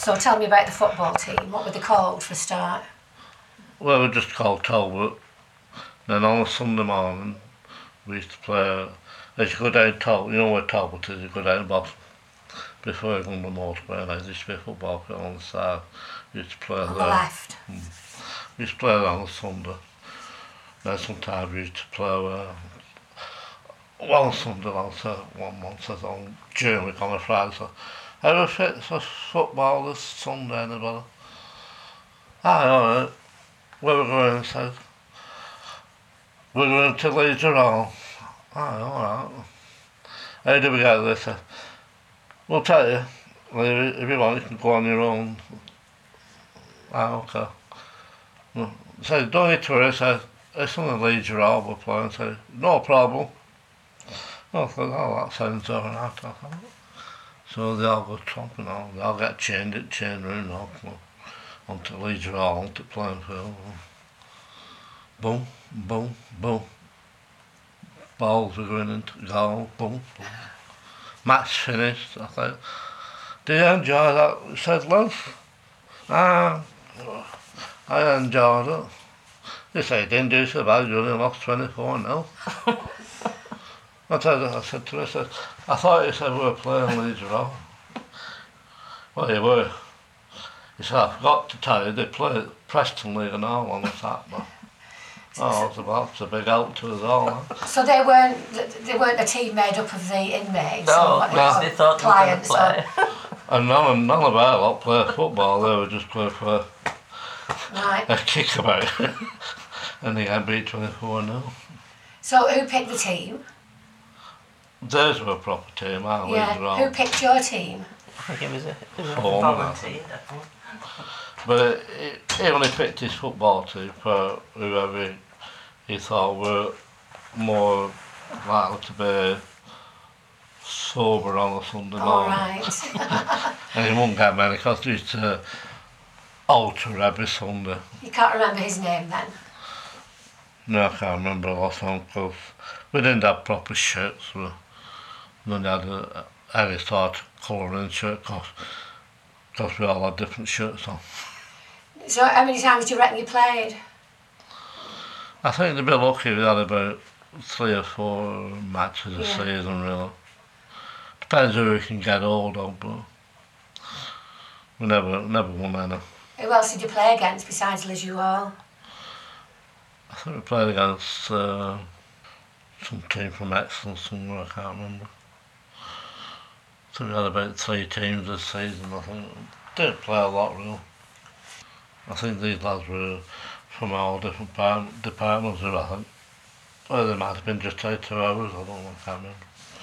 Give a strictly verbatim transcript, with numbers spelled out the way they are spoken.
So tell me about the football team. What were they called for a start? Well, we were just called Talbot. Then on a Sunday morning, we used to play, as you go down Talbot, you know where Talbot is, you go down the bottom. Before you go on the motorway, there used to be a football pitch on the side. We used to play On there. the left. Mm. We used to play there on a Sunday. Then sometimes we used to play uh, one Sunday, once, uh, one month on during week on a Friday. So, ever fit for football this Sunday, anybody? Aye, alright. Where we're going, said. We're going to Leeds Hall. Aye, alright. How do we get there? Said, we'll tell you. If you want, you can go on your own. Ah, okay. Well, said, don't need to worry. Said, it's on the Leeds Hall we're playing. Said, no problem. I thought, oh, that sounds alright. I thought. So they all go tromping on. They all get chained at chain room now. Onto Leeds Hall, onto playing field. Boom, boom, boom. Balls are going into goal, boom, boom. Match finished. I thought, do you enjoy that? He said, Les. Ah, I enjoyed it. He said, didn't do so bad, you only lost twenty-four nil. I said, I said to her, I said, I thought you said we were playing Leeds Hall. Well, you were. He said, I forgot to tell you, they played Preston League and all on the Saturday. Oh, it's a, it's a big help to us all. Huh? So they weren't they weren't a team made up of the inmates? No, or, no. or They thought clients they were going to play. And none of, none of our lot play football, they were just play for right. a kick about. And they got beat twenty-four nil. So who picked the team? Theirs were a proper team, our Yeah. Leeds Who picked your team? I think it was a, it was a Form, volunteer, definitely. But he, he only picked his football team for whoever he, he thought were more likely to be sober on a Sunday morning. All right. And he wouldn't get many because he used to alter every Sunday. You can't remember his name then? No, I can't remember a lot of them because we didn't have proper shirts. We only had a, any sort of colouring shirt because we all had different shirts on. So how many times do you reckon you played? I think they'd be lucky if they had about three or four matches a Yeah. season, really. Depends who we can get hold of, but we never never won any. Who else did you play against besides Liz Hall? I think we played against uh, some team from Exton somewhere, I can't remember. I think we had about three teams this season, I think. Didn't play a lot, really. I think these lads were from all different par- departments, I think. Well, they might have been just out two hours, I don't know, I can't remember.